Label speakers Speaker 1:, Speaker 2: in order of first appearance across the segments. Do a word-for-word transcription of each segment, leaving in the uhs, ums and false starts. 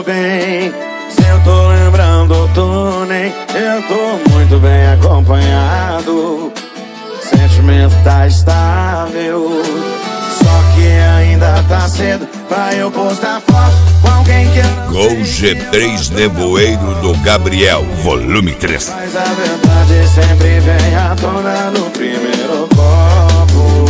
Speaker 1: bem. Se eu tô lembrando, tô nem. Eu tô muito bem acompanhado. Sentimento tá estável. Só que ainda tá cedo pra eu postar foto com alguém que eu não
Speaker 2: Gol G três Nevoeiro do Gabriel, volume três.
Speaker 1: Mas a verdade sempre vem à tona no primeiro copo.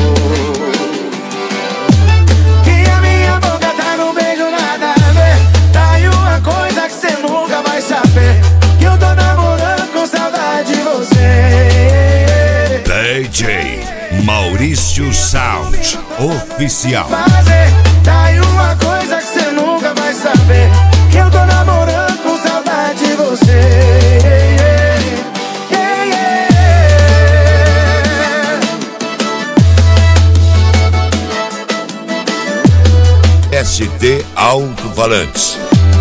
Speaker 1: Que a minha boca tá no beijo, nada a ver. Tá aí uma coisa que cê nunca vai saber. Que eu tô namorando com saudade de você.
Speaker 2: D J Maurício Sound Oficial.
Speaker 1: Fazer, tá aí uma coisa que cê nunca vai saber. Que eu tô namorando com saudade de você. Yeah, yeah.
Speaker 2: S T Alto-Falantes.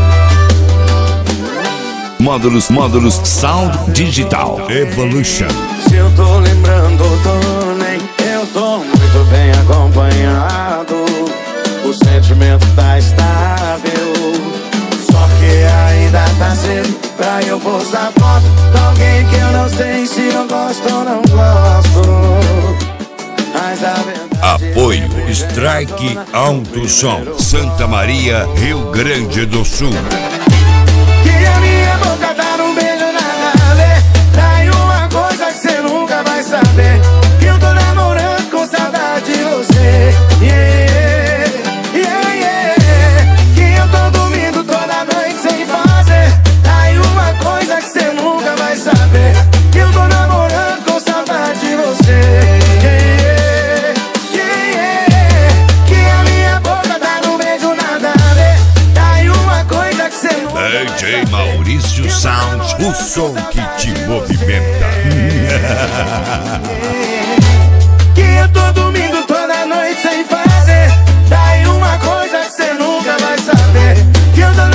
Speaker 3: Módulos, módulos Sound Digital Evolution.
Speaker 1: Se eu tô lembrando, tô nem. Eu tô muito bem acompanhado. O sentimento tá estável. Só que ainda tá cedo pra eu postar foto de alguém que eu não sei se eu gosto ou não gosto. Mas a verdade
Speaker 2: Apoio Strike Alto Som, Santa Maria, Rio Grande do Sul.
Speaker 1: que a minha boca tá num beijo, nada a ver. Tá aí uma coisa que cê nunca vai saber. Que eu tô namorando com saudade de você. Yeah, yeah, yeah. Que eu tô dormindo toda noite sem fazer. Tá aí uma coisa que cê nunca vai saber. Que eu tô namorando com saudade de você. Yeah, yeah, yeah. Que a minha boca tá num beijo, nada a ver. Tá aí uma coisa que cê nunca vai
Speaker 2: D J Maurício Sound, o som que te movimenta.
Speaker 1: Que eu tô dormindo toda noite sem fazer. Tá aí uma coisa que cê nunca vai saber. Que eu tô